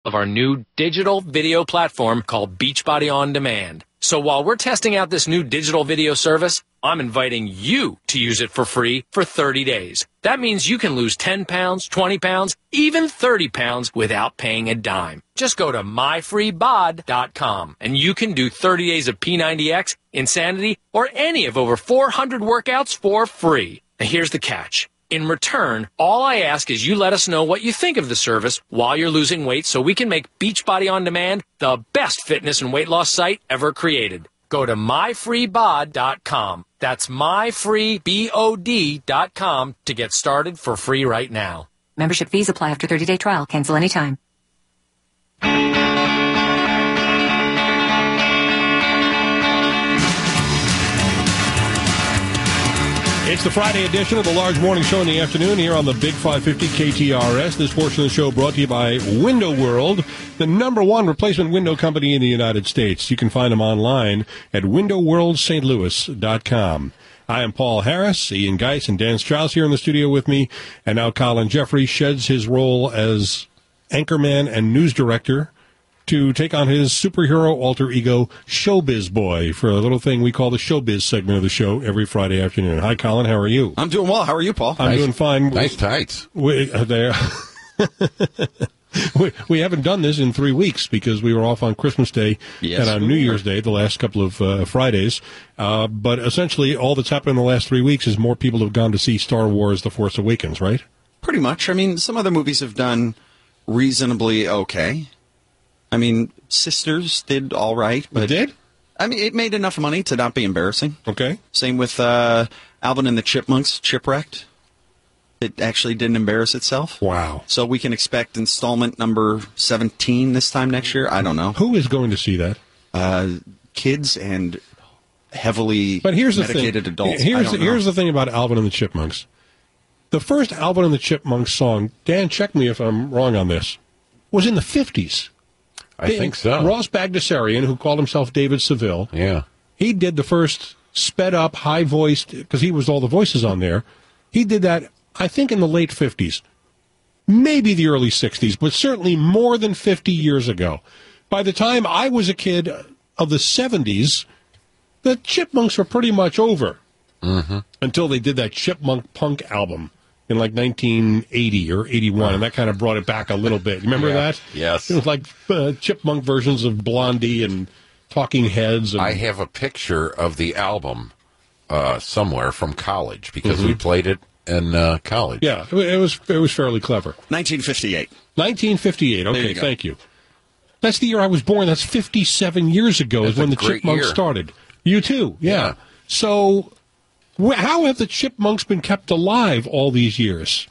of our new digital video platform called Beachbody On Demand. So while we're testing out this new digital video service, I'm inviting you to use it for free for 30 days. That means you can lose 10 pounds, 20 pounds, even 30 pounds without paying a dime. Just go to myfreebod.com and you can do 30 days of P90X, Insanity, or any of over 400 workouts for free. And here's the catch. In return, all I ask is you let us know what you think of the service while you're losing weight so we can make Beachbody On Demand the best fitness and weight loss site ever created. Go to myfreebod.com. That's myfreebod.com to get started for free right now. Membership fees apply after 30-day trial. Cancel anytime. It's the Friday edition of the Large Morning Show in the afternoon here on the Big 550 KTRS. This portion of the show brought to you by Window World, the #1 replacement window company in the United States. You can find them online at windowworldstlouis.com. I am Paul Harris, Ian Geis, and Dan Strauss here in the studio with me. And now Colin Jeffrey sheds his role as anchorman and news director to take on his superhero alter ego, Showbiz Boy, for a little thing we call the Showbiz segment of the show every Friday afternoon. Hi, Colin. How are you? I'm doing well. How are you, Paul? I'm doing fine. Nice tights. We haven't done this in 3 weeks because we were off on Christmas Day and on New Year's Day, the last couple of Fridays. But essentially, all that's happened in the last 3 weeks is more people have gone to see Star Wars The Force Awakens, right? Pretty much. I mean, some other movies have done reasonably okay. I mean, Sisters did all right. But it did? I mean, it made enough money to not be embarrassing. Okay. Same with Alvin and the Chipmunks, Chipwrecked. It actually didn't embarrass itself. Wow. So we can expect installment number 17 this time next year? I don't know. Who is going to see that? Kids and heavily medicated adults. Here's the thing about Alvin and the Chipmunks. The first Alvin and the Chipmunks song, Dan, check me if I'm wrong on this, was in the 50s. I think so. Ross Bagdasarian, who called himself David Seville, he did the first sped-up, high-voiced, because he was all the voices on there. He did that, I think, in the late 50s, maybe the early 60s, but certainly more than 50 years ago. By the time I was a kid of the 70s, the Chipmunks were pretty much over until they did that Chipmunk Punk album in like 1980 or 81, and that kind of brought it back a little bit. Remember that? Yes. It was like Chipmunk versions of Blondie and Talking Heads. And... I have a picture of the album somewhere from college because we played it in college. Yeah, it was fairly clever. 1958. 1958. Okay, thank you. That's the year I was born. That's 57 years ago is when the Chipmunks started. You too, yeah. So... how have the Chipmunks been kept alive all these years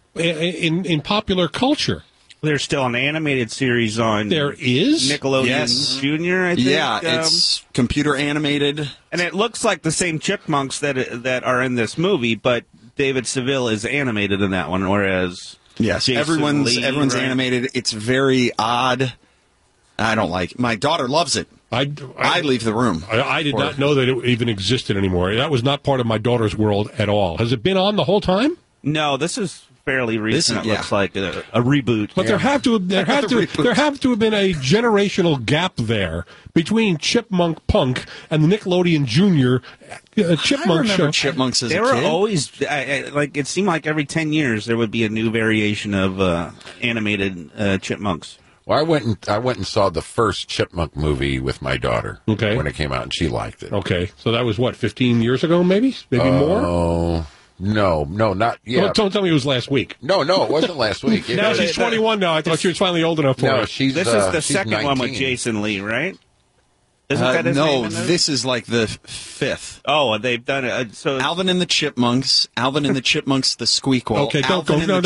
in popular culture? There's still an animated series on. There is Nickelodeon Junior. I think. Yeah, it's computer animated, and it looks like the same Chipmunks that are in this movie, but David Seville is animated in that one, whereas Jason everyone's Lee, animated. It's very odd. I don't like. My daughter loves it. I leave the room. I did not know that it even existed anymore. That was not part of my daughter's world at all. Has it been on the whole time? No, this is fairly recent. It looks like a reboot. But there have to have been a generational gap there between Chipmunk Punk and the Nickelodeon Junior Chipmunk show. Chipmunks as they a were kid. always like it seemed like every 10 years there would be a new variation of animated Chipmunks. Well, I went and saw the first Chipmunk movie with my daughter when it came out, and she liked it. Okay, so that was, 15 years ago, maybe more? Oh, no, not yet. Don't tell me it was last week. No, it wasn't last week. No, she's 21 now. I thought she was finally old enough for it. This is the second 19. one with Jason Lee, right? Isn't that his name in this is like the fifth. Oh, they've done it. So Alvin and the Chipmunks, Alvin and the Chipmunks, the Squeakquel. Okay, don't go. No.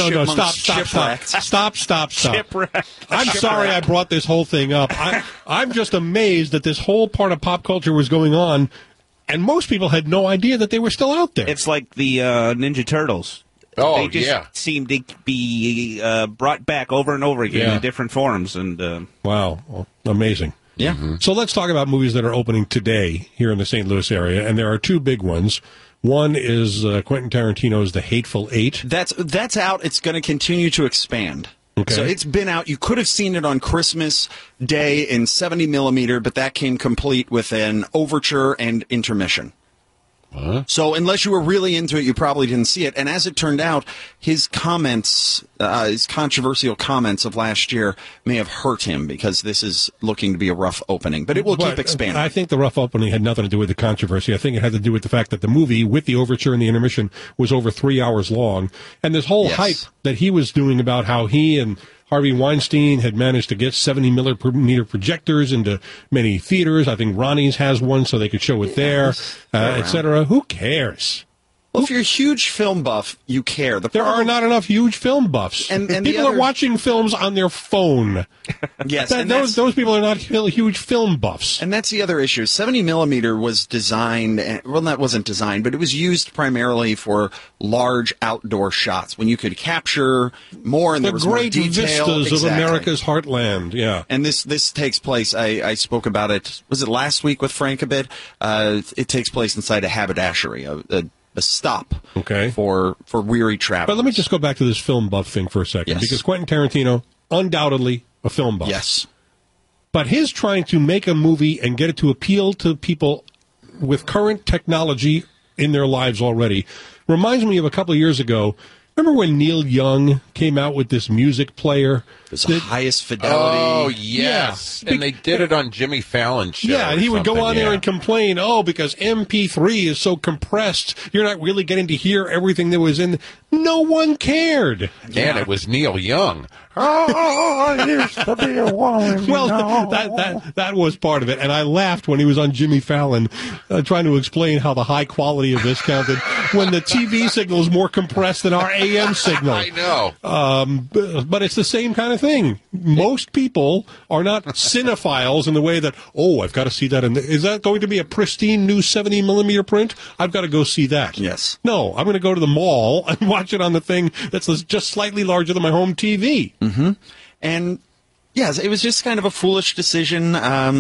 Stop. Shipwrecked. I'm sorry I brought this whole thing up. I'm just amazed that this whole part of pop culture was going on, and most people had no idea that they were still out there. It's like the Ninja Turtles. Oh, they just seem to be brought back over and over again in different forms. And wow, well, amazing. Yeah. So let's talk about movies that are opening today here in the St. Louis area, and there are two big ones. One is Quentin Tarantino's The Hateful Eight. That's out. It's going to continue to expand. Okay. So it's been out. You could have seen it on Christmas Day in 70 millimeter, but that came complete with an overture and intermission. So unless you were really into it, you probably didn't see it. And as it turned out, his comments, his controversial comments of last year may have hurt him because this is looking to be a rough opening. But it will keep expanding. I think the rough opening had nothing to do with the controversy. I think it had to do with the fact that the movie, with the overture and the intermission, was over 3 hours long. And this whole hype that he was doing about how he and Harvey Weinstein had managed to get 70 millimeter projectors into many theaters. I think Ronnie's has one so they could show it there, etc. Who cares? Well, if you're a huge film buff, you care. There are not enough huge film buffs. And people are watching films on their phone. Yes, those people are not huge film buffs. And that's the other issue. 70 millimeter was designed, well, that wasn't designed, but it was used primarily for large outdoor shots when you could capture more and there was more detail. The great vistas of America's heartland, yeah. And this takes place, I spoke about it, was it last week with Frank a bit? It takes place inside a haberdashery, a stop for weary travelers. But let me just go back to this film buff thing for a second, because Quentin Tarantino, undoubtedly a film buff. Yes. But his trying to make a movie and get it to appeal to people with current technology in their lives already reminds me of a couple of years ago. Remember when Neil Young came out with this music player? It's the highest fidelity. Oh, yes. Yeah. And they did it on Jimmy Fallon's show. Yeah, and he would go on there and complain, because MP3 is so compressed, you're not really getting to hear everything that was in. No one cared. And it was Neil Young. I used to be a woman. Well, that was part of it. And I laughed when he was on Jimmy Fallon trying to explain how the high quality of this counted when the TV signal is more compressed than our AM signal. I know. But it's the same kind of thing. Most people are not cinephiles in the way that, I've got to see that. Is that going to be a pristine new 70 millimeter print? I've got to go see that. Yes. No, I'm going to go to the mall and watch it on the thing that's just slightly larger than my home TV. Mm-hmm. And, yes, it was just kind of a foolish decision.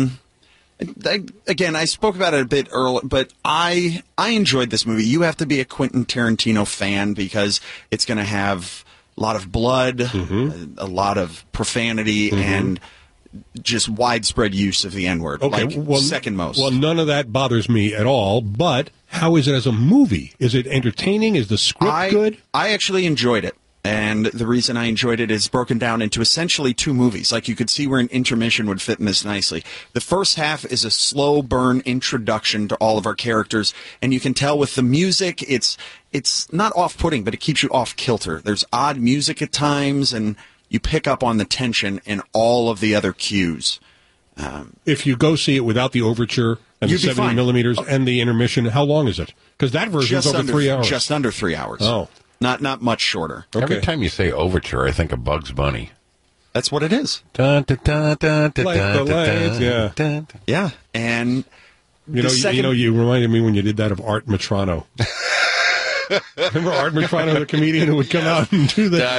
Again, I spoke about it a bit earlier, but I enjoyed this movie. You have to be a Quentin Tarantino fan because it's going to have a lot of blood, a lot of profanity, and just widespread use of the N-word. Second most. Well, none of that bothers me at all, but how is it as a movie? Is it entertaining? Is the script good? I actually enjoyed it. And the reason I enjoyed it is broken down into essentially two movies. Like you could see where an intermission would fit in this nicely. The first half is a slow burn introduction to all of our characters. And you can tell with the music, it's not off-putting, but it keeps you off kilter. There's odd music at times, and you pick up on the tension in all of the other cues. If you go see it without the overture and the 70 millimeters and the intermission, how long is it? Because that version is over 3 hours. Just under 3 hours. Oh. Not much shorter. Okay. Every time you say overture, I think of Bugs Bunny. That's what it is. Like the lights, yeah. Yeah, and you reminded me when you did that of Art Matrano. Remember Art Matrano, the comedian who would come out and do the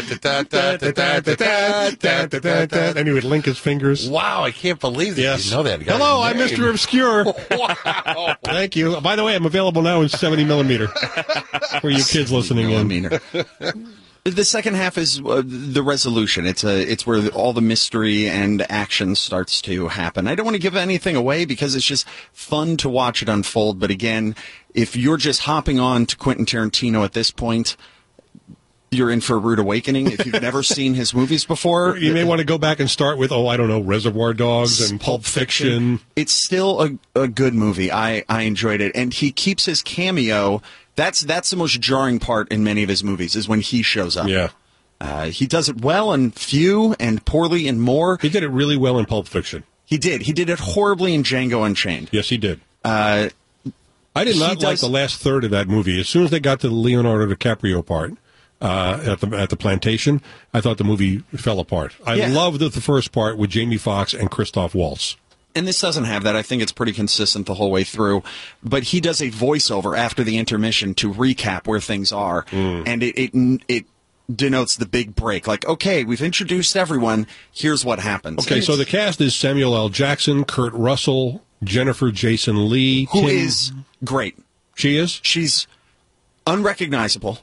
and he would link his fingers. Wow, I can't believe that you know that guy. Hello, I'm Mr. Obscure. Wow. Thank you. By the way, I'm available now in 70 millimeter for you kids listening in. The second half is the resolution. It's where all the mystery and action starts to happen. I don't want to give anything away because it's just fun to watch it unfold. But again, if you're just hopping on to Quentin Tarantino at this point, you're in for a rude awakening. If you've never seen his movies before, you may want to go back and start with, Reservoir Dogs and Pulp Fiction. It's still a good movie. I enjoyed it. And he keeps his cameo. That's the most jarring part in many of his movies is when he shows up. Yeah. He does it well in few and poorly in more. He did it really well in Pulp Fiction. He did. He did it horribly in Django Unchained. Yes, he did. I did not like the last third of that movie. As soon as they got to the Leonardo DiCaprio part at the plantation, I thought the movie fell apart. I loved the first part with Jamie Foxx and Christoph Waltz. And this doesn't have that. I think it's pretty consistent the whole way through. But he does a voiceover after the intermission to recap where things are. And it denotes the big break. Like, okay, we've introduced everyone. Here's what happens. Okay, so the cast is Samuel L. Jackson, Kurt Russell, Jennifer Jason Leigh. Who is great. She is? She's unrecognizable.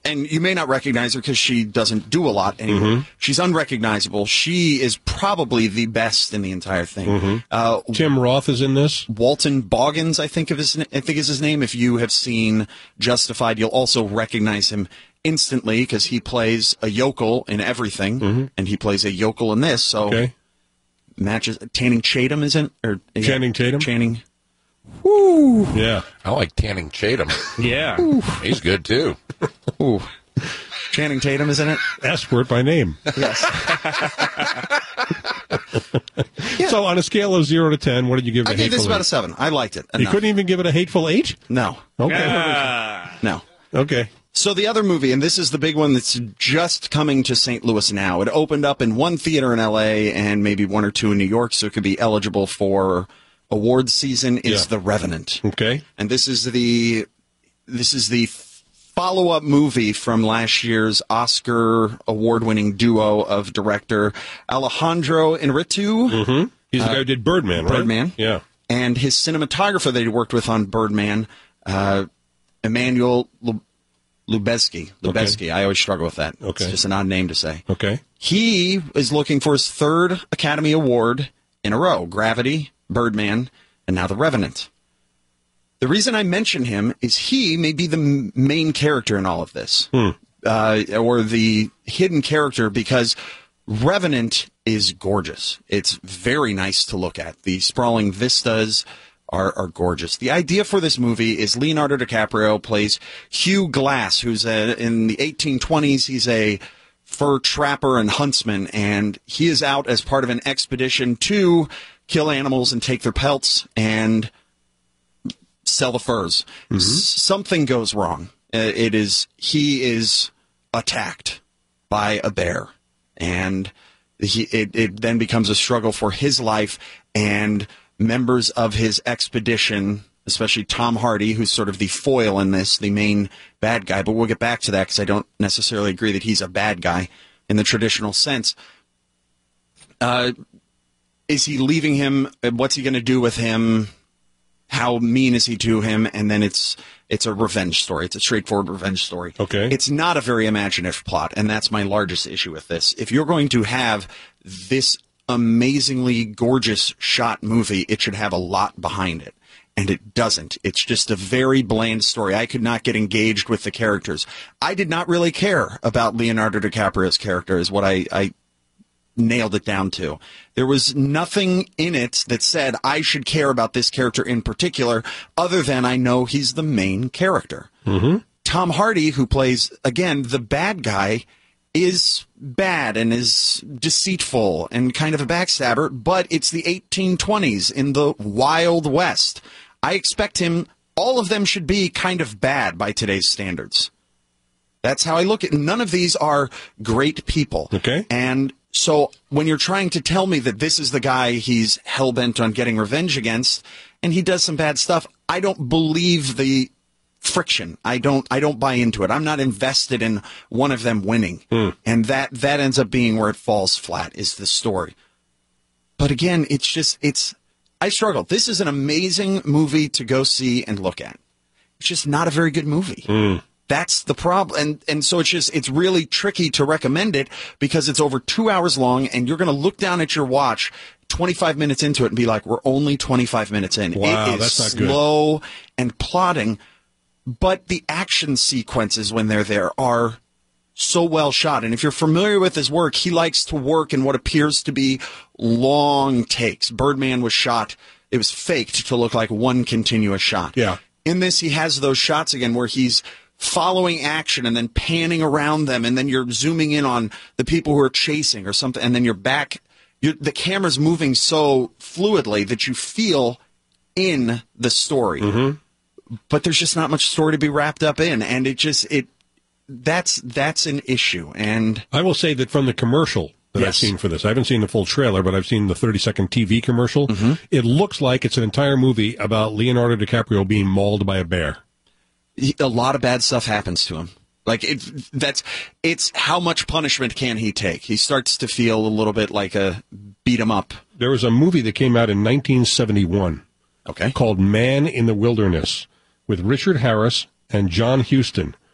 and you may not recognize her because she doesn't do a lot anymore. She's unrecognizable. She is probably the best in the entire thing. Tim Roth is in this. Walton Boggins, I think is his name. If you have seen Justified, you'll also recognize him instantly because he plays a yokel in everything, and he plays a yokel in this. So matches. Channing Tatum isn't, or Channing Tatum. Channing. Woo! Yeah, I like Channing Tatum. Yeah, he's good too. Ooh. Channing Tatum is in it. Expert by name. Yes. So on a scale of 0 to 10, what did you give it? I gave this about a 7. I liked it enough. You couldn't even give it a hateful 8? No. Okay. No. Okay. So the other movie, and this is the big one that's just coming to St. Louis now. It opened up in one theater in L.A. and maybe one or two in New York, so it could be eligible for awards season, is The Revenant. Okay. And this is the follow-up movie from last year's Oscar award-winning duo of director Alejandro Inarritu. He's the guy who did Birdman, right? Birdman. Yeah. And his cinematographer that he worked with on Birdman, Emmanuel Lubezki. Okay. I always struggle with that. Okay. It's just an odd name to say. Okay. He is looking for his 3rd Academy Award in a row. Gravity, Birdman, and now The Revenant. The reason I mention him is he may be the main character in all of this, or the hidden character, because Revenant is gorgeous. It's very nice to look at. The sprawling vistas are gorgeous. The idea for this movie is Leonardo DiCaprio plays Hugh Glass, who's in the 1820s. He's a fur trapper and huntsman, and he is out as part of an expedition to kill animals and take their pelts and sell the furs. Something goes wrong. He is attacked by a bear, and it then becomes a struggle for his life, and members of his expedition, especially Tom Hardy, who's sort of the foil in this, the main bad guy, but we'll get back to that because I don't necessarily agree that he's a bad guy in the traditional sense. Is he leaving him? What's he going to do with him? How mean is he to him? And then it's a revenge story. It's a straightforward revenge story. Okay. It's not a very imaginative plot, and that's my largest issue with this. If you're going to have this amazingly gorgeous shot movie, it should have a lot behind it. And it doesn't. It's just a very bland story. I could not get engaged with the characters. I did not really care about Leonardo DiCaprio's character, is what I nailed it down to. There was nothing in it that said I should care about this character in particular, other than I know he's the main character. Tom Hardy, who plays, again, the bad guy, is bad and is deceitful and kind of a backstabber, but it's the 1820s in the Wild West. I expect all of them should be kind of bad by today's standards. That's how I look at it. None of these are great people. Okay. And so when you're trying to tell me that this is the guy he's hell-bent on getting revenge against, and he does some bad stuff, I don't believe the friction. I don't buy into it. I'm not invested in one of them winning. And that ends up being where it falls flat, is the story. But again, I struggle. This is an amazing movie to go see and look at. It's just not a very good movie. That's the problem. And so it's really tricky to recommend it because it's over 2 hours long, and you're going to look down at your watch 25 minutes into it and be like, we're only 25 minutes in. Wow, it is that's not good. slow and plotting, but the action sequences when they're there are so well shot. And if you're familiar with his work, he likes to work in what appears to be long takes. Birdman was shot, it was faked to look like one continuous shot. Yeah. In this, he has those shots again where he's following action and then panning around them, and then you're zooming in on the people who are chasing or something, and then the camera's moving so fluidly that you feel in the story. But there's just not much story to be wrapped up in, and that's an issue. And I will say that from the commercial that I've seen for this, I haven't seen the full trailer, but I've seen the 30-second TV commercial. It looks like it's an entire movie about Leonardo DiCaprio being mauled by a bear. A lot of bad stuff happens to him. Like it's how much punishment can he take? He starts to feel a little bit like a beat him up. There was a movie that came out in 1971 called Man in the Wilderness with Richard Harris and John Huston.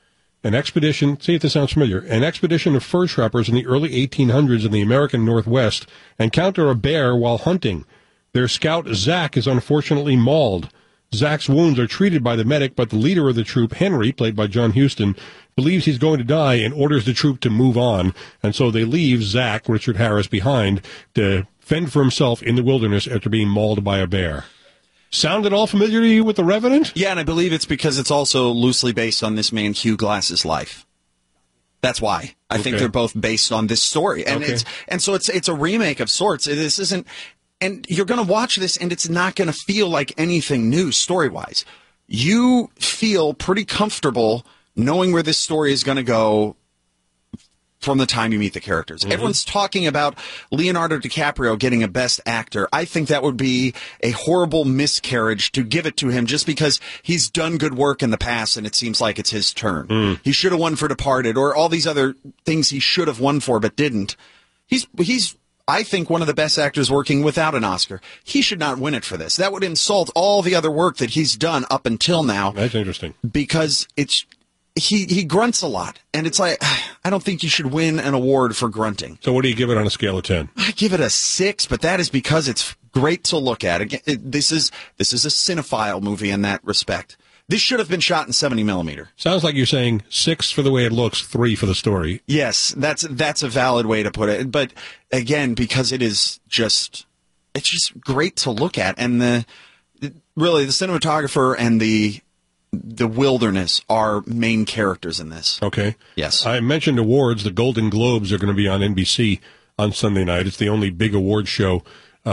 An expedition, see if this sounds familiar, an expedition of fur trappers in the early 1800s in the American Northwest encounter a bear while hunting. Their scout, Zach, is unfortunately mauled. Zach's wounds are treated by the medic, but the leader of the troop, Henry, played by John Huston, believes he's going to die and orders the troop to move on. And so they leave Zach, Richard Harris, behind to fend for himself in the wilderness after being mauled by a bear. Sound at all familiar to you with The Revenant? Yeah, and I believe it's because it's also loosely based on this man Hugh Glass's life. That's why. I think they're both based on this story. And so it's a remake of sorts. This isn't, and you're going to watch this and it's not going to feel like anything new story-wise. You feel pretty comfortable knowing where this story is going to go from the time you meet the characters. Mm-hmm. Everyone's talking about Leonardo DiCaprio getting a Best Actor. I think that would be a horrible miscarriage to give it to him just because he's done good work in the past and it seems like it's his turn. He should have won for Departed or all these other things he should have won for but didn't. He's I think one of the best actors working without an Oscar. He should not win it for this. That would insult all the other work that he's done up until now. That's interesting. Because it's He grunts a lot, and it's like, I don't think you should win an award for grunting. So what do you give it on a scale of 10? I give it a 6, but that is because it's great to look at. Again, this is a cinephile movie in that respect. This should have been shot in 70 millimeter. Sounds like you're saying 6 for the way it looks, 3 for the story. Yes, that's a valid way to put it. But again, because it's just great to look at, and really the cinematographer and the wilderness are main characters in this. Okay. Yes. I mentioned awards. The Golden Globes are going to be on NBC on Sunday night. It's the only big award show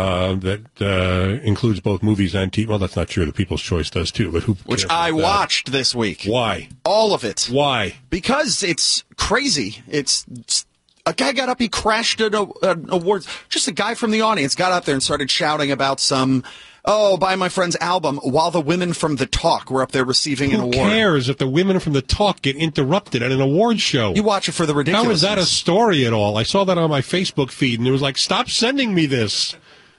that includes both movies and TV. Well, that's not true. The People's Choice does too. But which I watched this week. Why? All of it. Why? Because it's crazy. It's a guy got up. He crashed an award. Just a guy from the audience got up there and started shouting about some. Buy my friend's album while the women from The Talk were up there receiving an award. Who cares if the women from The Talk get interrupted at an award show? You watch it for the ridiculousness. How is that a story at all? I saw that on my Facebook feed, and it was like, stop sending me this.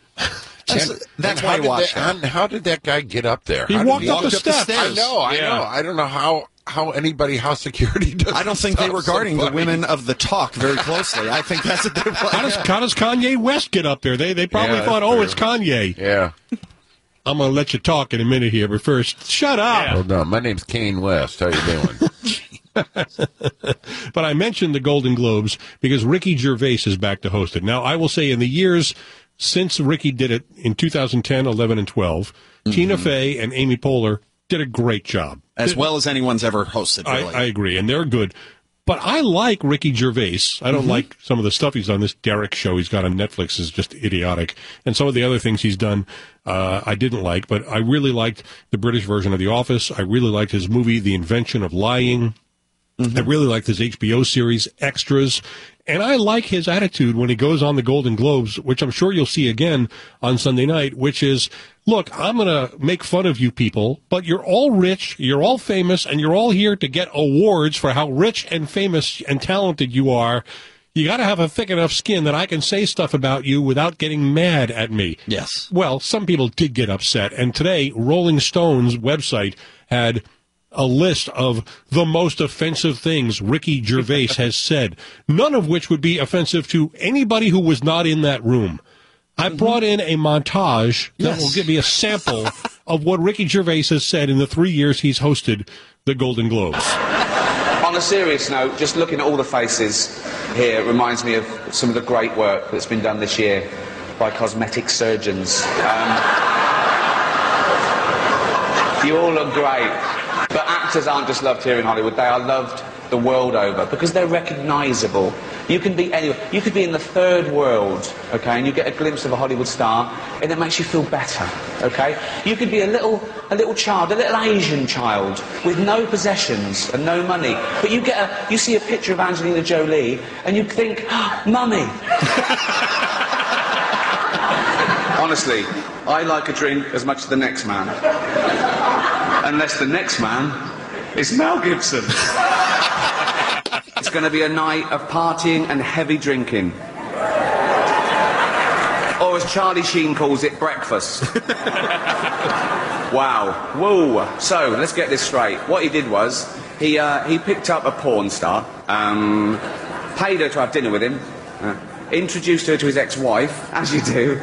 That's why I watched it. How did that guy get up there? He walked up the steps. I know. I don't know how security does. I don't think they were guarding the women of The Talk very closely. I think that's what they were. How does Kanye West get up there? They probably thought, it's Kanye. Yeah. I'm going to let you talk in a minute here, but first, shut up. Hold on. My name's Kane West. How you doing? But I mentioned the Golden Globes because Ricky Gervais is back to host it. Now, I will say in the years since Ricky did it in 2010, 11, and 12, Tina Fey and Amy Poehler did a great job. As well as anyone's ever hosted, really. I agree, and they're good. But I like Ricky Gervais. I don't like some of the stuff he's done. This Derek show he's got on Netflix is just idiotic. And some of the other things he's done I didn't like. But I really liked the British version of The Office. I really liked his movie, The Invention of Lying. I really liked his HBO series, Extras. And I like his attitude when he goes on the Golden Globes, which I'm sure you'll see again on Sunday night, which is, look, I'm going to make fun of you people, but you're all rich, you're all famous, and you're all here to get awards for how rich and famous and talented you are. You got to have a thick enough skin that I can say stuff about you without getting mad at me. Yes. Well, some people did get upset. And today, Rolling Stone's website had a list of the most offensive things Ricky Gervais has said, none of which would be offensive to anybody who was not in that room. I brought in a montage that will give me a sample of what Ricky Gervais has said in the 3 years he's hosted the Golden Globes. On a serious note, just looking at all the faces here reminds me of some of the great work that's been done this year by cosmetic surgeons. You all look great. But actors aren't just loved here in Hollywood, they are loved the world over because they're recognisable. You can be anywhere. You could be in the third world, okay, and you get a glimpse of a Hollywood star and it makes you feel better, okay? You could be a little child, a little Asian child with no possessions and no money, but you see a picture of Angelina Jolie and you think, Mummy. Honestly, I like a drink as much as the next man. Unless the next man is Mel Gibson. It's going to be a night of partying and heavy drinking. Or as Charlie Sheen calls it, breakfast. Wow. Whoa. So, let's get this straight. What he did was, He picked up a porn star, paid her to have dinner with him, introduced her to his ex-wife, as you do,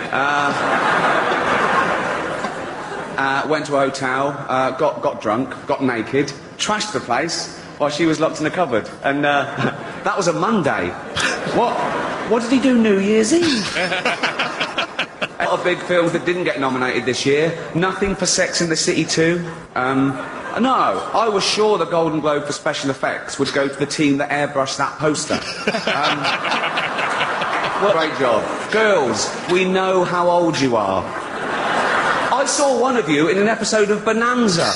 went to a hotel, got drunk, got naked, trashed the place while she was locked in a cupboard. And that was a Monday. What did he do New Year's Eve? A lot of big films that didn't get nominated this year. Nothing for Sex and the City 2. No, I was sure the Golden Globe for special effects would go to the team that airbrushed that poster. Great job. Girls, we know how old you are. I saw one of you in an episode of Bonanza.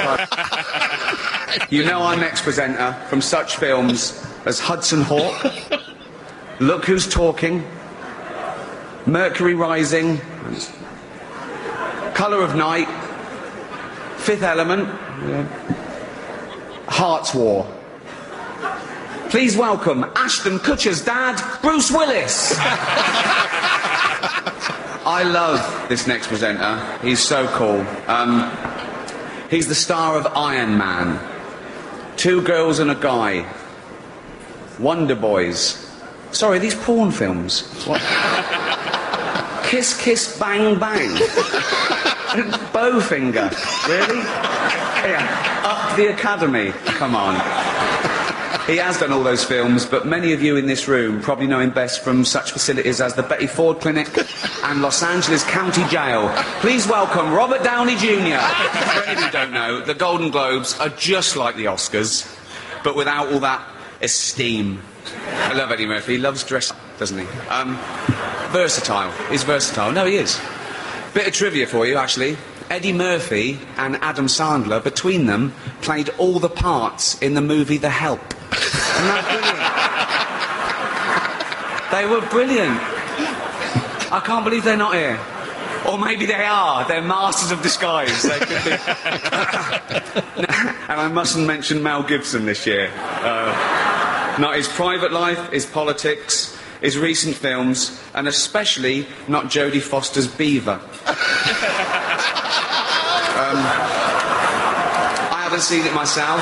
You know our next presenter from such films as Hudson Hawk, Look Who's Talking, Mercury Rising, Colour of Night, Fifth Element, Heart's War. Please welcome Ashton Kutcher's dad, Bruce Willis. I love this next presenter. He's so cool. He's the star of Iron Man, Two Girls and a Guy, Wonder Boys. Sorry, these porn films. What? Kiss, Kiss, Bang, Bang. Bowfinger. Really? Yeah. Up the Academy. Come on. He has done all those films, but many of you in this room probably know him best from such facilities as the Betty Ford Clinic and Los Angeles County Jail. Please welcome Robert Downey Jr. For any of you who don't know, the Golden Globes are just like the Oscars, but without all that esteem. I love Eddie Murphy. He loves dress up, doesn't he? Versatile. He's versatile. No, he is. Bit of trivia for you, actually. Eddie Murphy and Adam Sandler, between them, played all the parts in the movie The Help. Isn't that brilliant? They were brilliant. I can't believe they're not here. Or maybe they are. They're masters of disguise. They could be. And I mustn't mention Mel Gibson this year. Not his private life, his politics, his recent films, and especially not Jodie Foster's Beaver. I haven't seen it myself.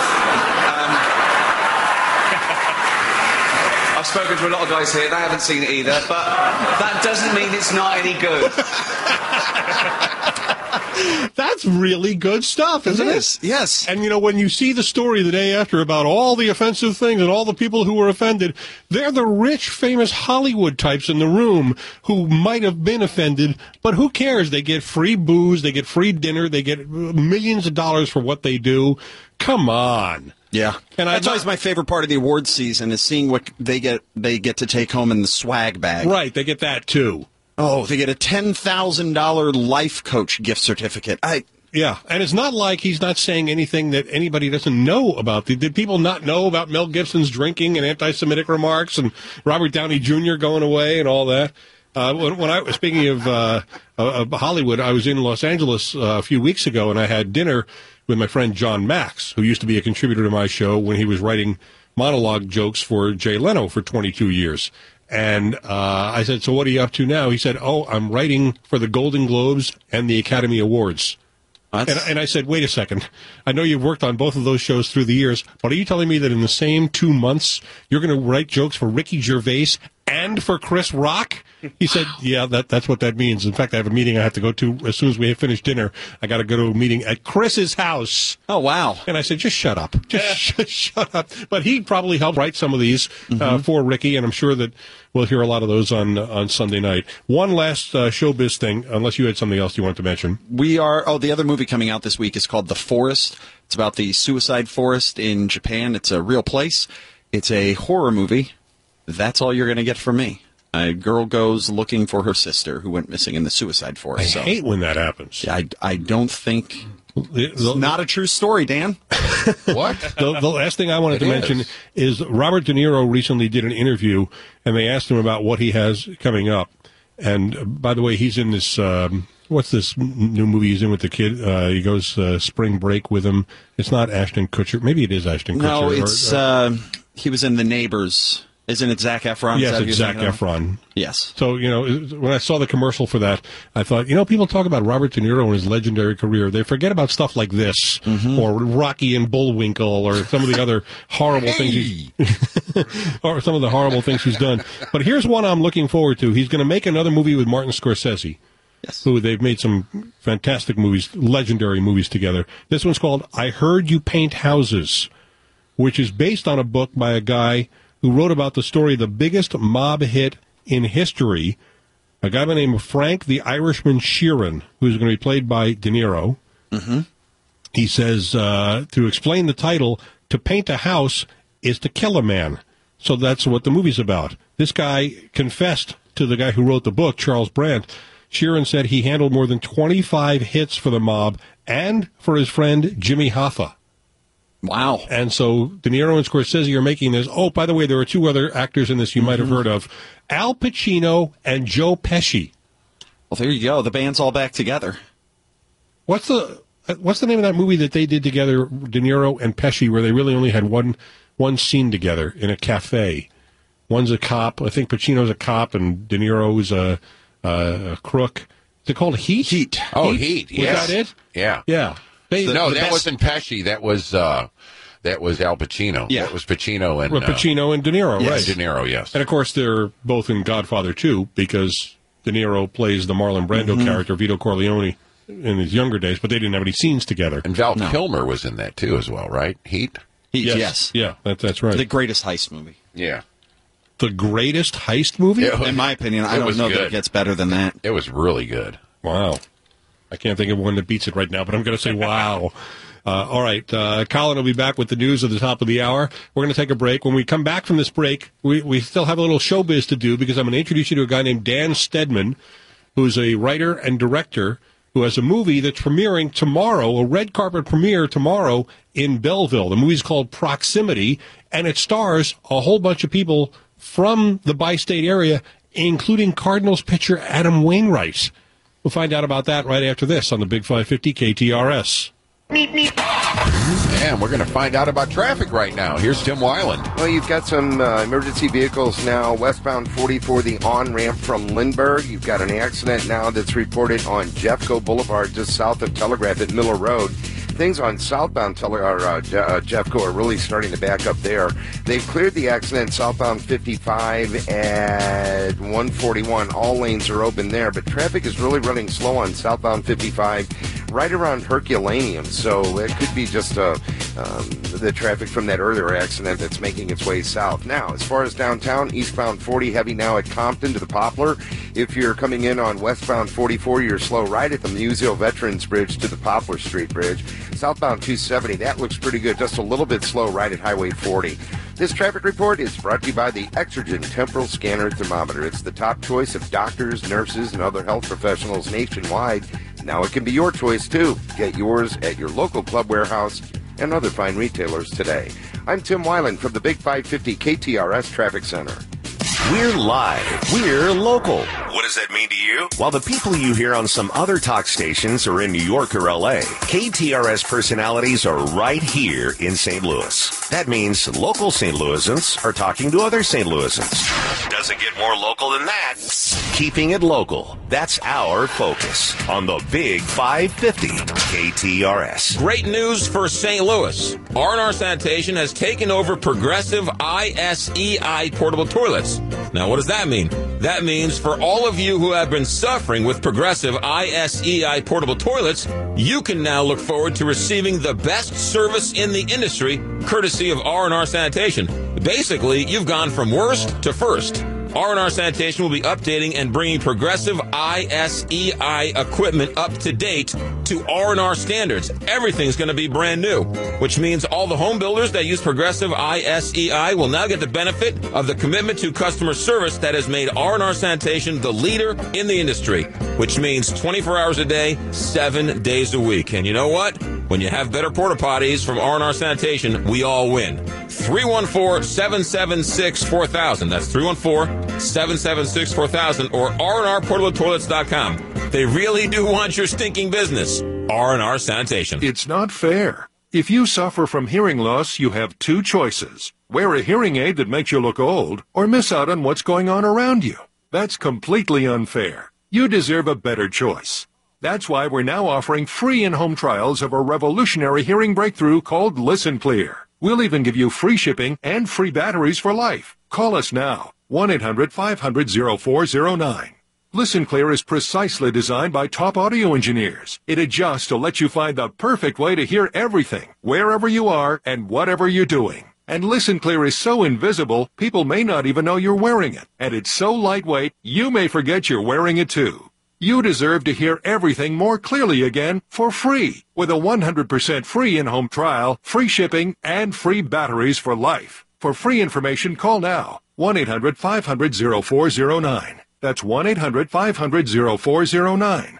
I've spoken to a lot of guys here, they haven't seen it either, but that doesn't mean it's not any good. That's really good stuff, isn't it? Yes. And, you know, when you see the story the day after about all the offensive things and all the people who were offended, they're the rich, famous Hollywood types in the room who might have been offended, but who cares? They get free booze, they get free dinner, they get millions of dollars for what they do. Come on. Yeah, and that's always my favorite part of the awards season is seeing what they get to take home in the swag bag. Right, they get that too. Oh, they get a $10,000 life coach gift certificate. Yeah, and it's not like he's not saying anything that anybody doesn't know about. Did people not know about Mel Gibson's drinking and anti-Semitic remarks and Robert Downey Jr. going away and all that? When I was speaking of Hollywood, I was in Los Angeles a few weeks ago, and I had dinner with my friend John Max, who used to be a contributor to my show when he was writing monologue jokes for Jay Leno for 22 years. And I said, so what are you up to now? He said, I'm writing for the Golden Globes and the Academy Awards. And I said, wait a second. I know you've worked on both of those shows through the years, but are you telling me that in the same 2 months you're going to write jokes for Ricky Gervais and for Chris Rock? He said, yeah, that's what that means. In fact, I have a meeting I have to go to as soon as we finish dinner. I got to go to a meeting at Chris's house. Oh, wow. And I said, just shut up. Just shut up. But he probably helped write some of these for Ricky, and I'm sure that we'll hear a lot of those on Sunday night. One last showbiz thing, unless you had something else you want to mention. The other movie coming out this week is called The Forest. It's about the suicide forest in Japan. It's a real place. It's a horror movie. That's all you're going to get from me. A girl goes looking for her sister who went missing in the suicide forest. I hate when that happens. Yeah, I don't think... It's not a true story, Dan. What? The last thing I wanted to mention is Robert De Niro recently did an interview, and they asked him about what he has coming up. And, by the way, he's in this... what's this new movie he's in with the kid? He goes spring break with him. It's not Ashton Kutcher. Maybe it is Ashton Kutcher. No, it's... he was in The Neighbors. Isn't it Zac Efron? Yes, it's Zac Efron. Yes. So, when I saw the commercial for that, I thought, people talk about Robert De Niro and his legendary career. They forget about stuff like this, or Rocky and Bullwinkle, or some of the other horrible things or some of the horrible things he's done. But here's one I'm looking forward to. He's going to make another movie with Martin Scorsese. Yes. Who they've made some fantastic movies, legendary movies together. This one's called I Heard You Paint Houses, which is based on a book by a guy who wrote about the story of the biggest mob hit in history, a guy by the name of Frank the Irishman Sheeran, who's going to be played by De Niro. Mm-hmm. He says, to explain the title, to paint a house is to kill a man. So that's what the movie's about. This guy confessed to the guy who wrote the book, Charles Brandt. Sheeran said he handled more than 25 hits for the mob and for his friend Jimmy Hoffa. Wow. And so De Niro and Scorsese are making this. Oh, by the way, there are two other actors in this you might have heard of, Al Pacino and Joe Pesci. Well, there you go. The band's all back together. What's the name of that movie that they did together, De Niro and Pesci, where they really only had one scene together in a cafe? One's a cop. I think Pacino's a cop and De Niro's a crook. Is it called Heat? Heat. Oh, Heat. Yes. Was that it? Yeah. Yeah. That wasn't Pesci. That was Al Pacino. Yeah. That was Pacino and Pacino and De Niro, yes, right? De Niro, yes. And of course, they're both in Godfather 2 because De Niro plays the Marlon Brando character, Vito Corleone, in his younger days, but they didn't have any scenes together. And Val Kilmer was in that too, as well, right? Heat. Yes. Yeah, that's right. The greatest heist movie. Yeah. The greatest heist movie? In my opinion, I don't know that it gets better than that. It was really good. Wow. I can't think of one that beats it right now, but I'm going to say wow. All right. Colin will be back with the news at the top of the hour. We're going to take a break. When we come back from this break, we still have a little showbiz to do because I'm going to introduce you to a guy named Dan Stedman, who's a writer and director who has a movie that's premiering tomorrow, a red carpet premiere tomorrow in Belleville. The movie's called Proximity, and it stars a whole bunch of people from the bi-state area, including Cardinals pitcher Adam Wainwright. We'll find out about that right after this on the Big 550 KTRS. And we're going to find out about traffic right now. Here's Tim Weiland. Well, you've got some emergency vehicles now westbound 40 for the on-ramp from Lindbergh. You've got an accident now that's reported on Jeffco Boulevard just south of Telegraph at Miller Road. Things on southbound Jeffco are really starting to back up there. They've cleared the accident southbound 55 at 141. All lanes are open there, but traffic is really running slow on southbound 55 right around Herculaneum. So it could be just the traffic from that earlier accident that's making its way south. Now, as far as downtown, eastbound 40 heavy now at Compton to the Poplar. If you're coming in on westbound 44, you're slow right at the Museo Veterans Bridge to the Poplar Street Bridge. Southbound 270, that looks pretty good. Just a little bit slow right at Highway 40. This traffic report is brought to you by the Exergen Temporal Scanner Thermometer. It's the top choice of doctors, nurses, and other health professionals nationwide. Now it can be your choice, too. Get yours at your local Club Warehouse and other fine retailers today. I'm Tim Weiland from the Big 550 KTRS Traffic Center. We're live. We're local. What does that mean to you? While the people you hear on some other talk stations are in New York or LA, KTRS personalities are right here in St. Louis. That means local St. Louisans are talking to other St. Louisans. Doesn't get more local than that. Keeping it local. That's our focus on the Big 550 KTRS. Great news for St. Louis. R&R Sanitation has taken over Progressive ISEI portable toilets. Now, what does that mean? That means for all of you who have been suffering with Progressive ISEI portable toilets, you can now look forward to receiving the best service in the industry, courtesy of R&R Sanitation. Basically, you've gone from worst to first. R&R Sanitation will be updating and bringing Progressive ISEI equipment up to date to R&R standards. Everything's going to be brand new, which means all the home builders that use Progressive ISEI will now get the benefit of the commitment to customer service that has made R&R Sanitation the leader in the industry, which means 24 hours a day, 7 days a week. And you know what? When you have better porta potties from R&R Sanitation, we all win. 314-776-4000. That's 314-776-4000 or rnrportabletoilets.com. They really do want your stinking business. R&R Sanitation. It's not fair. If you suffer from hearing loss, you have two choices. wear a hearing aid that makes you look old, or miss out on what's going on around you. That's completely unfair. You deserve a better choice. That's why we're now offering free in-home trials of a revolutionary hearing breakthrough called Listen Clear. We'll even give you free shipping and free batteries for life. Call us now, 1-800-500-0409. Listen Clear is precisely designed by top audio engineers. It adjusts to let you find the perfect way to hear everything, wherever you are and whatever you're doing. And Listen Clear is so invisible, people may not even know you're wearing it. And it's so lightweight, you may forget you're wearing it too. You deserve to hear everything more clearly again for free with a 100% free in-home trial, free shipping, and free batteries for life. For free information, call now, 1-800-500-0409. That's 1-800-500-0409.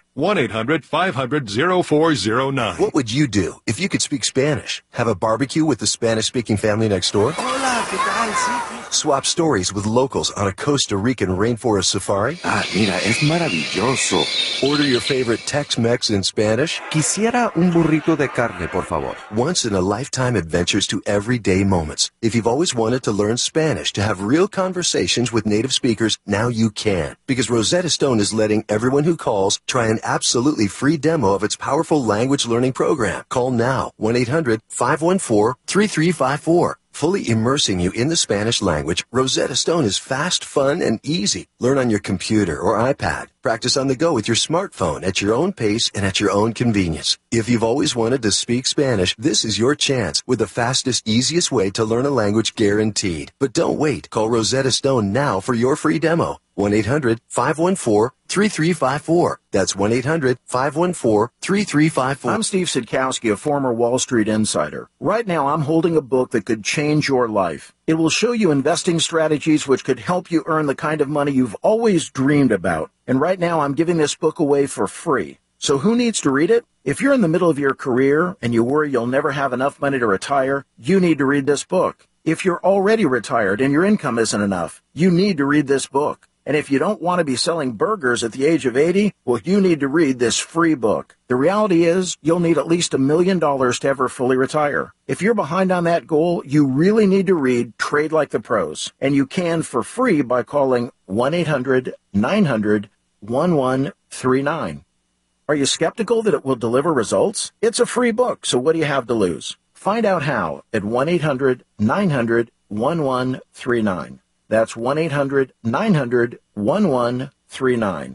1-800-500-0409. What would you do if you could speak Spanish? Have a barbecue with the Spanish-speaking family next door? Hola, ¿qué tal? Sí. Swap stories with locals on a Costa Rican rainforest safari? Mira, es maravilloso. Order your favorite Tex-Mex in Spanish? Quisiera un burrito de carne, por favor. Once-in-a-lifetime adventures to everyday moments. If you've always wanted to learn Spanish to have real conversations with native speakers, now you can. Because Rosetta Stone is letting everyone who calls try an absolutely free demo of its powerful language learning program. Call now, 1-800-514-3354. Fully immersing you in the Spanish language, Rosetta Stone is fast, fun, and easy. Learn on your computer or iPad. Practice on the go with your smartphone at your own pace and at your own convenience. If you've always wanted to speak Spanish, this is your chance with the fastest, easiest way to learn a language guaranteed. But don't wait. Call Rosetta Stone now for your free demo. 1-800-514-3354. That's 1-800-514-3354. I'm Steve Sidkowski, a former Wall Street insider. Right now, I'm holding a book that could change your life. It will show you investing strategies which could help you earn the kind of money you've always dreamed about. And right now, I'm giving this book away for free. So who needs to read it? If you're in the middle of your career and you worry you'll never have enough money to retire, you need to read this book. If you're already retired and your income isn't enough, you need to read this book. And if you don't want to be selling burgers at the age of 80, well, you need to read this free book. The reality is you'll need at least $1 million to ever fully retire. If you're behind on that goal, you really need to read Trade Like the Pros. And you can for free by calling 1-800-900-1139. Are you skeptical that it will deliver results? It's a free book, so what do you have to lose? Find out how at 1-800-900-1139. That's 1-800-900-1139.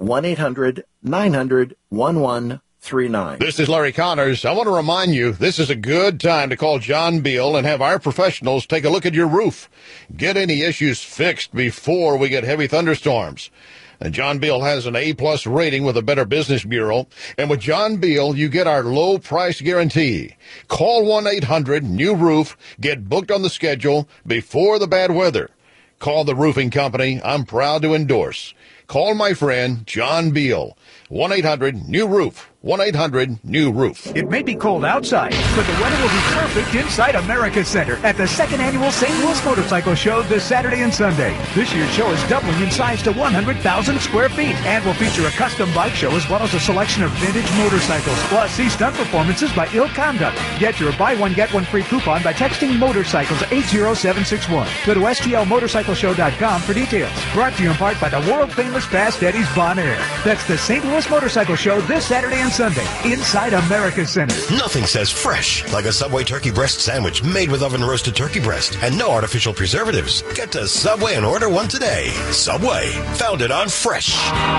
1-800-900-1139. This is Larry Connors. I want to remind you, this is a good time to call John Beal and have our professionals take a look at your roof. Get any issues fixed before we get heavy thunderstorms. And John Beal has an A-plus rating with the Better Business Bureau. And with John Beal, you get our low price guarantee. Call 1-800-NEW-ROOF. Get booked on the schedule before the bad weather. Call the roofing company I'm proud to endorse. Call my friend John Beal. 1-800-NEW-ROOF. 1-800-NEW-ROOF. It may be cold outside, but the weather will be perfect inside America Center at the second annual St. Louis Motorcycle Show this Saturday and Sunday. This year's show is doubling in size to 100,000 square feet and will feature a custom bike show as well as a selection of vintage motorcycles. Plus, see stunt performances by Ill Conduct. Get your buy one, get one free coupon by texting motorcycles 80761. Go to STLMotorcycleShow.com for details. Brought to you in part by the world-famous Fast Eddie's Bon Air. That's the St. Louis Motorcycle Show this Saturday and Sunday inside America Center. Nothing says fresh like a Subway turkey breast sandwich made with oven-roasted turkey breast and no artificial preservatives. Get to Subway and order one today. Subway, founded on fresh.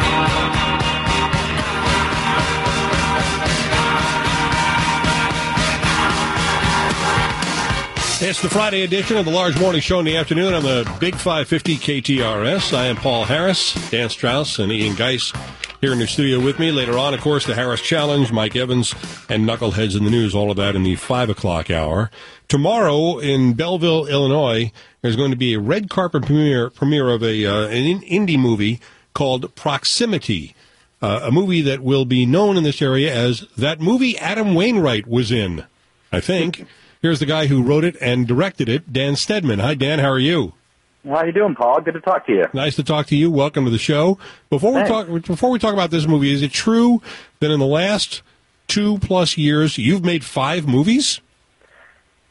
It's the Friday edition of the Large Morning Show in the afternoon on the Big 550 KTRS. I am Paul Harris, Dan Strauss, and Ian Geis here in the studio with me. Later on, of course, the Harris Challenge, Mike Evans, and Knuckleheads in the News, all of that in the 5 o'clock hour. Tomorrow in Belleville, Illinois, there's going to be a red carpet premiere of an indie movie called Proximity, a movie that will be known in this area as that movie Adam Wainwright was in, I think. Here's the guy who wrote it and directed it, Dan Stedman. Hi, Dan. How are you? How you doing, Paul? Good to talk to you. Nice to talk to you. Welcome to the show. Before we talk about this movie, is it true that in the last 2+ years you've made 5 movies?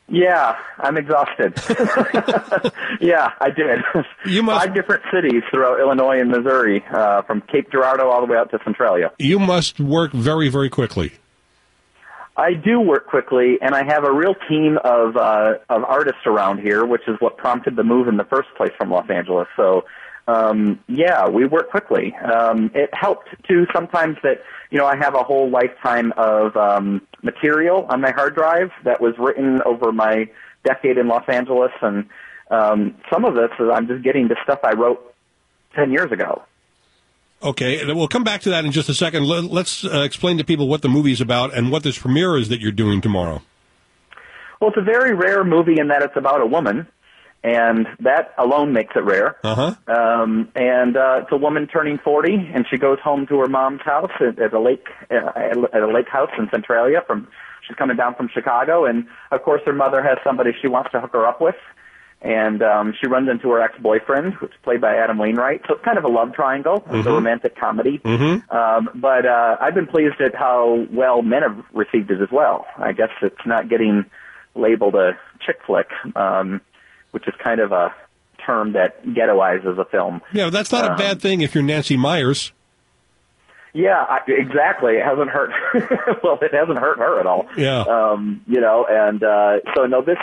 Yeah, I'm exhausted. Yeah, I did. 5 different cities throughout Illinois and Missouri, from Cape Girardeau all the way out to Centralia. You must work very, very quickly. I do work quickly, and I have a real team of artists around here, which is what prompted the move in the first place from Los Angeles. So, yeah, we work quickly. It helped, too, sometimes that, I have a whole lifetime of material on my hard drive that was written over my decade in Los Angeles, and some of this is I'm just getting to stuff I wrote 10 years ago. Okay, and we'll come back to that in just a second. Let's explain to people what the movie is about and what this premiere is that you're doing tomorrow. Well, it's a very rare movie in that it's about a woman, and that alone makes it rare. Uh-huh. And it's a woman turning 40, and she goes home to her mom's house at a lake house in Centralia. She's coming down from Chicago, and of course her mother has somebody she wants to hook her up with. And she runs into her ex-boyfriend, who's played by Adam Wainwright. So it's kind of a love triangle. It's a romantic comedy. But I've been pleased at how well men have received it as well. I guess it's not getting labeled a chick flick, which is kind of a term that ghettoizes a film. Yeah, that's not a bad thing if you're Nancy Myers. Yeah, exactly. It hasn't hurt. Well, it hasn't hurt her at all. Yeah. So no, this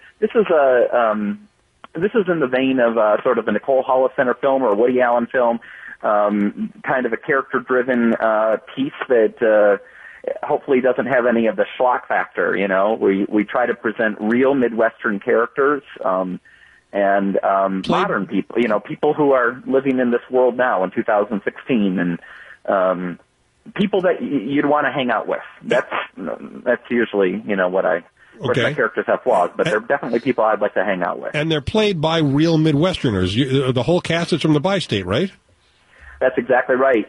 is in the vein of sort of a Nicole Holofcener film or a Woody Allen film, kind of a character-driven piece that hopefully doesn't have any of the schlock factor. We try to present real Midwestern characters and modern people. People who are living in this world now in 2016 and. People that you'd want to hang out with. That's usually, what I... Of course, my characters have flaws, but they're definitely people I'd like to hang out with. And they're played by real Midwesterners. The whole cast is from the bi-state, right? That's exactly right.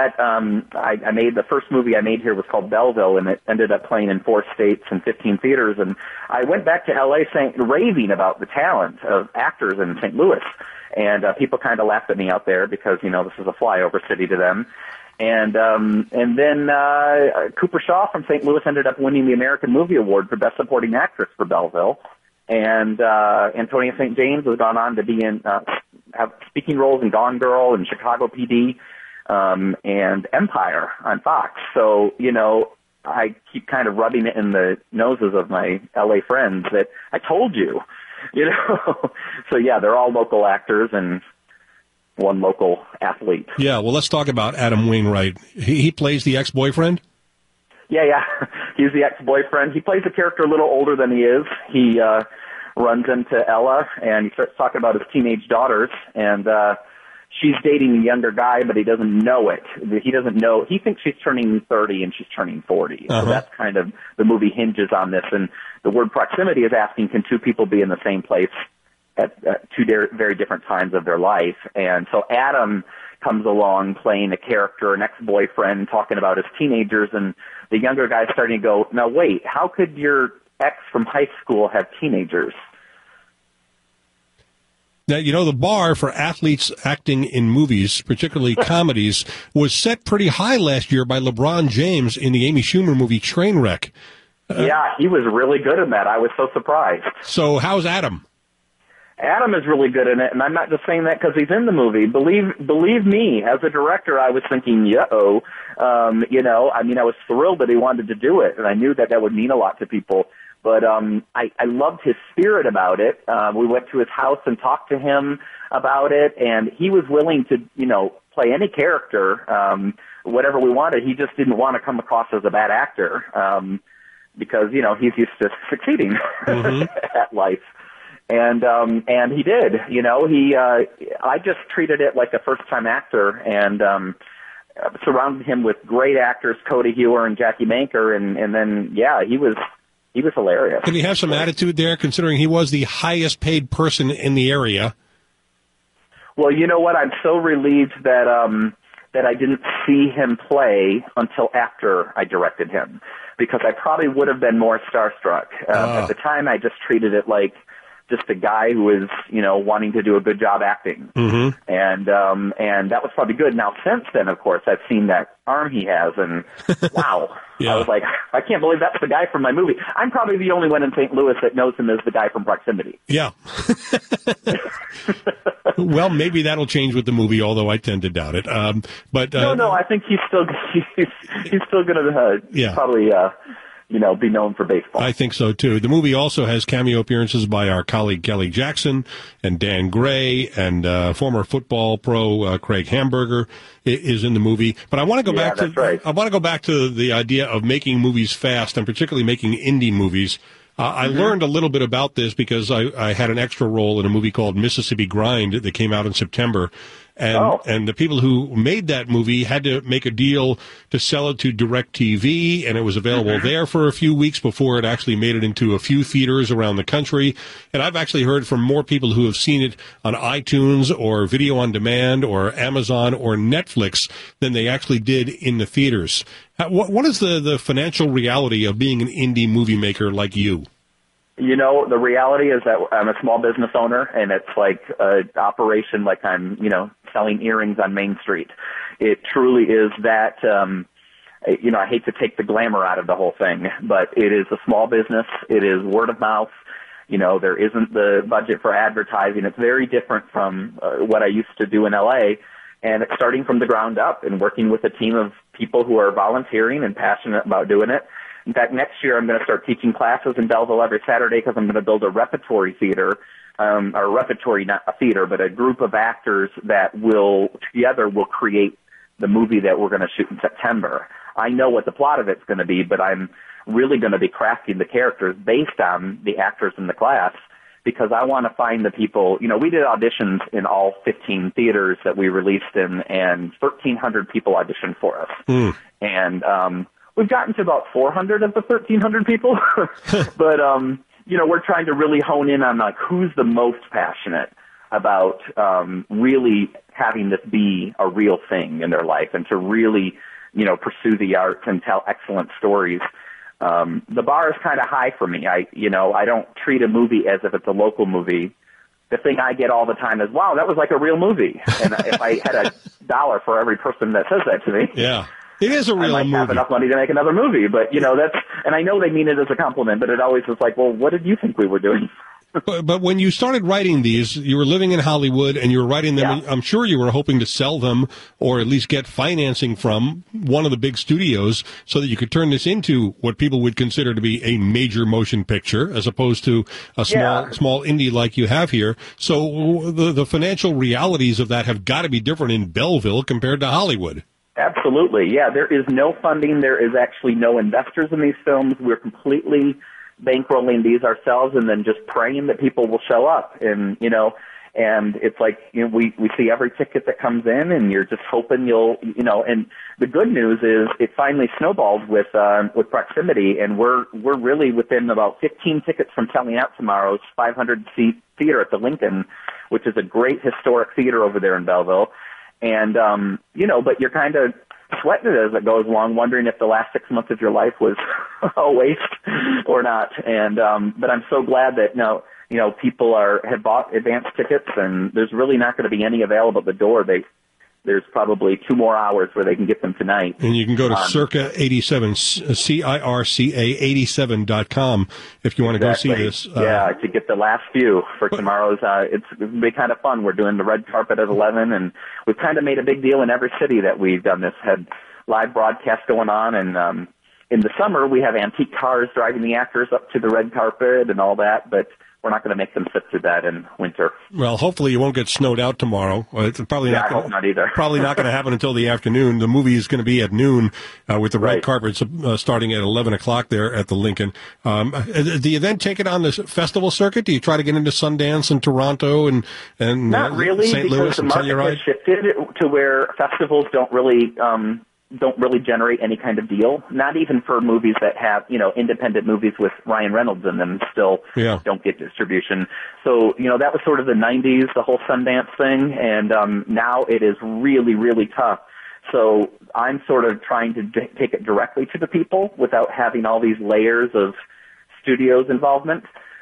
I made the first movie I made here was called Belleville, and it ended up playing in 4 states and 15 theaters. And I went back to L.A. raving about the talent of actors in St. Louis. And people kind of laughed at me out there because, this is a flyover city to them. And then Cooper Shaw from St. Louis ended up winning the American Movie Award for Best Supporting Actress for Belleville. And Antonia St. James has gone on to be have speaking roles in Gone Girl and Chicago PD and Empire on Fox. So, I keep kind of rubbing it in the noses of my L.A. friends that I told you. So yeah, they're all local actors and one local athlete. Yeah, well, let's talk about Adam Wainwright. He plays the ex-boyfriend? Yeah. He's the ex-boyfriend. He plays a character a little older than he is. He runs into Ella, and he starts talking about his teenage daughters, and she's dating a younger guy, but he doesn't know it. He doesn't know. He thinks she's turning 30 and she's turning 40. So that's kind of the movie hinges on this. And the word proximity is asking, can 2 people be in the same place at 2 very different times of their life? And so Adam comes along playing a character, an ex-boyfriend, talking about his teenagers, and the younger guy's starting to go, now wait, how could your ex from high school have teenagers? Now, the bar for athletes acting in movies, particularly comedies, was set pretty high last year by LeBron James in the Amy Schumer movie Trainwreck. Yeah, he was really good in that. I was so surprised. So how's Adam? Adam is really good in it, and I'm not just saying that because he's in the movie. Believe me, as a director, I was thinking, I was thrilled that he wanted to do it, and I knew that would mean a lot to people. But I loved his spirit about it. We went to his house and talked to him about it, and he was willing to, play any character, whatever we wanted. He just didn't want to come across as a bad actor because, he's used to succeeding at life. And he did, I just treated it like a first-time actor and surrounded him with great actors, Cody Hewer and Jackie Manker, and then, he was hilarious. Did he have some attitude there, considering he was the highest-paid person in the area? Well, you know what? I'm so relieved that I didn't see him play until after I directed him, because I probably would have been more starstruck. At the time, I just treated it like just a guy who is, wanting to do a good job acting. Mm-hmm. And that was probably good. Now, since then, of course, I've seen that arm he has, and wow. Yeah. I was like, I can't believe that's the guy from my movie. I'm probably the only one in St. Louis that knows him as the guy from Proximity. Yeah. Well, maybe that'll change with the movie, although I tend to doubt it. But no, I think he's still going to probably be known for baseball. I think so too. The movie also has cameo appearances by our colleague Kelly Jackson and Dan Gray, and former football pro Craig Hamburger is in the movie. But I want to go back to I want to go back to the idea of making movies fast, and particularly making indie movies. I learned a little bit about this because I had an extra role in a movie called Mississippi Grind that came out in September. And the people who made that movie had to make a deal to sell it to DirecTV, and it was available there for a few weeks before it actually made it into a few theaters around the country. And I've actually heard from more people who have seen it on iTunes or Video on Demand or Amazon or Netflix than they actually did in the theaters. What is the financial reality of being an indie movie maker like you? The reality is that I'm a small business owner, and it's like an operation like I'm, selling earrings on Main Street. It truly is that, I hate to take the glamour out of the whole thing, but it is a small business. It is word of mouth. There isn't the budget for advertising. It's very different from what I used to do in LA, and it's starting from the ground up and working with a team of people who are volunteering and passionate about doing it. In fact, next year I'm going to start teaching classes in Belleville every Saturday because I'm going to build a repertory theater, or repertory, not a theater, but a group of actors that together will create the movie that we're going to shoot in September. I know what the plot of it's going to be, but I'm really going to be crafting the characters based on the actors in the class, because I want to find the people. We did auditions in all 15 theaters that we released in, and 1,300 people auditioned for us. And we've gotten to about 400 of the 1,300 people, but we're trying to really hone in on who's the most passionate about really having this be a real thing in their life, and to really pursue the arts and tell excellent stories. The bar is kind of high for me. I don't treat a movie as if it's a local movie. The thing I get all the time is, wow, that was like a real movie. And if I had $1 for every person that says that to me. Yeah. It is a real movie. I might have enough money to make another movie, but and I know they mean it as a compliment, but it always is like, well, what did you think we were doing? But when you started writing these, you were living in Hollywood and you were writing them. Yeah. I'm sure you were hoping to sell them or at least get financing from one of the big studios so that you could turn this into what people would consider to be a major motion picture as opposed to a small indie like you have here. So the financial realities of that have got to be different in Belleville compared to Hollywood. Absolutely. Yeah, there is no funding. There is actually no investors in these films. We're completely bankrolling these ourselves and then just praying that people will show up. And, and it's like, we see every ticket that comes in, and you're just hoping and the good news is it finally snowballed with Proximity, and we're really within about 15 tickets from selling out tomorrow's 500-seat theater at the Lincoln, which is a great historic theater over there in Belleville. And, but you're kind of sweating it as it goes along, wondering if the last 6 months of your life was a waste or not. And, but I'm so glad that, people have bought advance tickets, and there's really not going to be any available at the door. There's probably 2 more hours where they can get them tonight. And you can go to Circa 87, CIRCA87.com if you want to go see this. To get the last few for tomorrow's. It's going to be kind of fun. We're doing the red carpet at 11, and we've kind of made a big deal in every city that we've done this. Had live broadcasts going on, and in the summer we have antique cars driving the actors up to the red carpet and all that, but we're not going to make them sit through that in winter. Well, hopefully you won't get snowed out tomorrow. It's probably I hope not either. Probably not going to happen until the afternoon. The movie is going to be at noon with the red carpet starting at 11 o'clock there at the Lincoln. Do you then take it on the festival circuit? Do you try to get into Sundance and Toronto and not really, St. Louis because the market has shifted to where festivals don't really generate any kind of deal, not even for movies that have, independent movies with Ryan Reynolds in them still don't get distribution. So, that was sort of the 90s, the whole Sundance thing, and now it is really, really tough. So I'm sort of trying to take it directly to the people without having all these layers of studios involvement.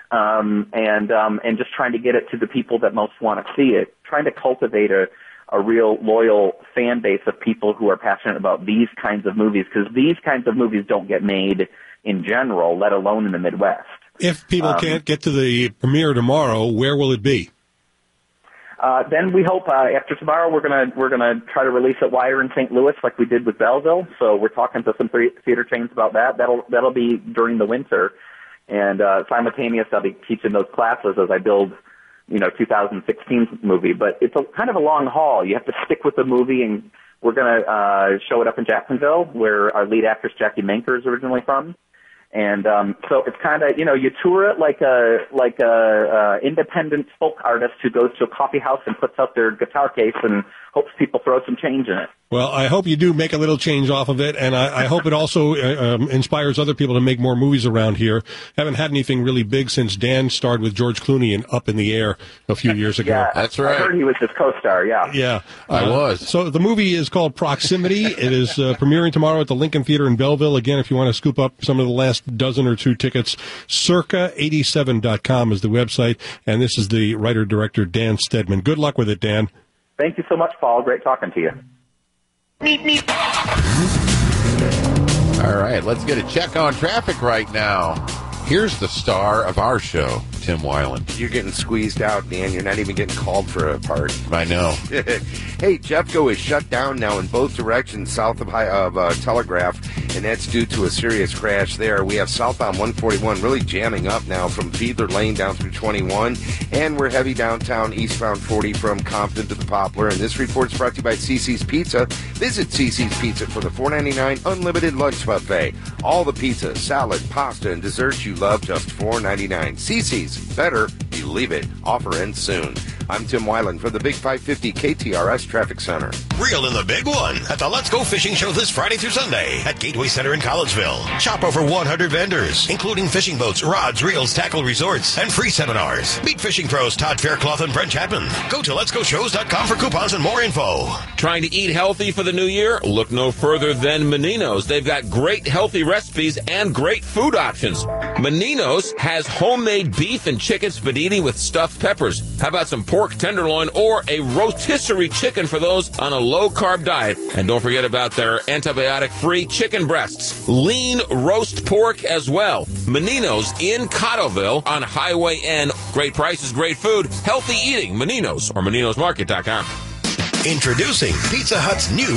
and just trying to get it to the people that most want to see it, trying to cultivate a real loyal fan base of people who are passionate about these kinds of movies, because these kinds of movies don't get made in general, let alone in the Midwest. If people can't get to the premiere tomorrow, where will it be? Then we hope after tomorrow we're gonna try to release it wider in St. Louis like we did with Belleville. So we're talking to some theater chains about that. That'll be during the winter, and simultaneous I'll be teaching those classes as I build, 2016 movie. But it's kind of a long haul. You have to stick with the movie, and we're gonna show it up in Jacksonville, where our lead actress Jackie Manker is originally from. And so it's kind of, you tour it like a independent folk artist who goes to a coffee house and puts out their guitar case and hopes people throw some change in it. Well, I hope you do make a little change off of it, and I hope it also inspires other people to make more movies around here. Haven't had anything really big since Dan starred with George Clooney in Up in the Air a few years ago. Yeah, that's right. I heard he was his co-star, yeah. Yeah. I was. So the movie is called Proximity. It is premiering tomorrow at the Lincoln Theater in Belleville. Again, if you want to scoop up some of the last dozen or two tickets, circa87.com is the website, and this is the writer-director Dan Stedman. Good luck with it, Dan. Thank you so much, Paul. Great talking to you. All right, let's get a check on traffic right now. Here's the star of our show, Tim Weiland. You're getting squeezed out, Dan. You're not even getting called for a part. I know. Hey, Jeffco is shut down now in both directions south of Telegraph, and that's due to a serious crash there. We have southbound 141 really jamming up now from Fiedler Lane down through 21, and we're heavy downtown eastbound 40 from Compton to the Poplar. And this report's brought to you by CiCi's Pizza. Visit CiCi's Pizza for the $4.99 unlimited lunch buffet. All the pizza, salad, pasta, and desserts you love, just $4.99. CiCi's. Better believe it. Offer ends soon. I'm Tim Weiland from the Big 550 KTRS Traffic Center. Reel in the big one at the Let's Go Fishing Show this Friday through Sunday at Gateway Center in Collegeville. Shop over 100 vendors, including fishing boats, rods, reels, tackle resorts, and free seminars. Meet fishing pros Todd Faircloth and Brent Chapman. Go to letsgoshows.com for coupons and more info. Trying to eat healthy for the new year? Look no further than Menino's. They've got great healthy recipes and great food options. Menino's has homemade beef and chicken spaghetti with stuffed peppers. How about some pork tenderloin or a rotisserie chicken for those on a low-carb diet? And don't forget about their antibiotic-free chicken breasts. Lean roast pork as well. Menino's in Cottleville on Highway N. Great prices, great food, healthy eating. Menino's or MeninosMarket.com. Introducing Pizza Hut's new